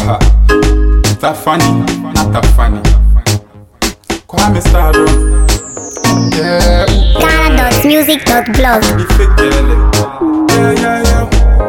Haha. That funny, not that funny. Kwame Stardom. Yeah. Ghana.music.blog. The fake girl. Yeah.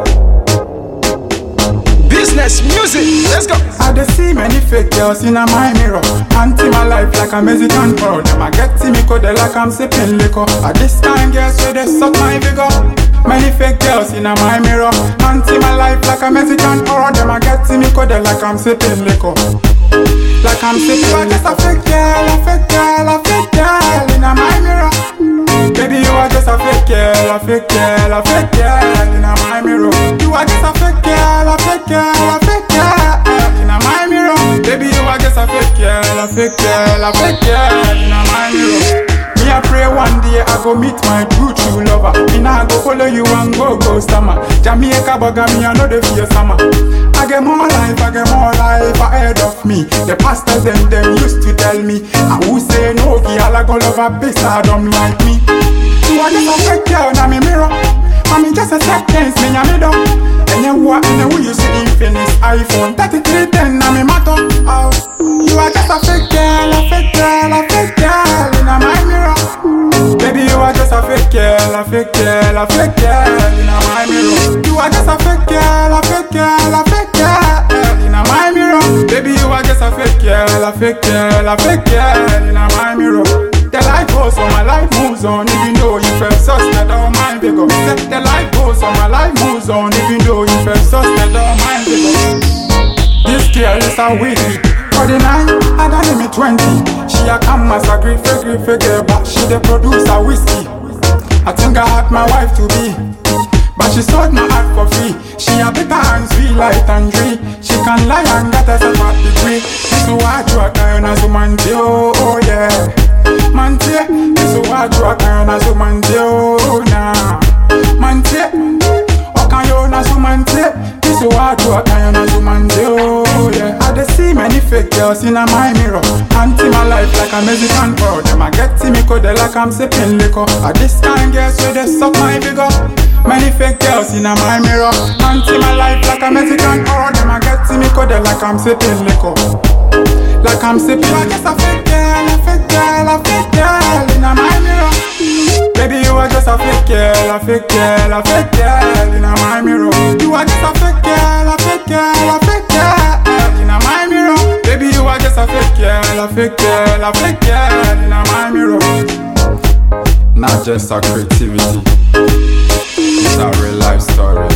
Business music, let's go. I dey see many fake girls in my mirror. Anti my life like a Mexican girl. Them I get to me code like I'm sipping liquor. This kind girls where they suck my vigor. Many fake girls in my mirror. Anti my life like a Mexican girl. Them I get to me code like I'm sipping liquor. Like I'm sipping. You are just a fake girl, a fake girl, a fake girl in my mirror. Baby, you are just a fake girl, a fake girl, a fake girl in my mirror. You are just a fake girl, a fake girl, a fake girl in my mirror. Baby, you are just a fake girl, a fake girl, a fake girl in my mirror. Me I pray one day I go meet my true lover. Me nah go follow you and go stammer. Jamaica bugger me I know the fear summer. I get more life ahead of me. The pastors them used to tell me, I who say no girl I go love a bitch I don't like me. You are just a fake girl na me mirror. Mommy just a seconds me a me done. And you what and who you see Infinix iPhone 3310 na me matter. Oh, you are just a fake girl, a fake girl, a fake girl in my mirror. Baby, you are just a fake girl, a fake girl, a fake girl in my mirror. You are just a fake girl, a fake girl, a fake girl in my mirror. Baby, you are just a fake girl, a fake girl, a fake girl in my mirror. The life goes on, my life moves on, even though you felt sus, that don't mind bigger. The life goes on, my life moves on, even though you felt sus, that don't mind bigger. This girl is a wicked. For the night, I done me 20. She a come as a grief girl, but she the producer whiskey. I think I had my wife to be, but she sold my heart for free. She a better and sweet like Tangerine. She can lie and get us a fat degree. This is what you are kind as a man, oh yeah. Man, this is what you are kind as a man, oh nah. Man, okay, you na so man, this is what you are kind as a man, oh yeah. I dey see many fake girls in my mirror. Anti my life like a Mexican girl. Them I get to me code like I'm sipping liquor. This kind girls where they suck my vigor. Many fake girls in my mirror. Anti my life like a Mexican girl. Them I get to me code like I'm sipping liquor. Like I'm sipping. You are just a fake girl, a fake girl, a fake girl in my mirror. Baby, you are just a fake girl, a fake girl, a fake girl in my mirror. You are just a fake girl, a fake girl, a fake girl in my mirror. Baby, you are just a fake girl, a fake girl, a fake girl in my mirror. Not just a creativity, it's a real life story.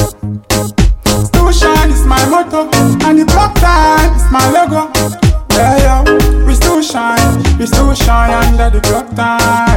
Still shine is my motto, and the block time is my logo. Yeah, we still shine under the clock time.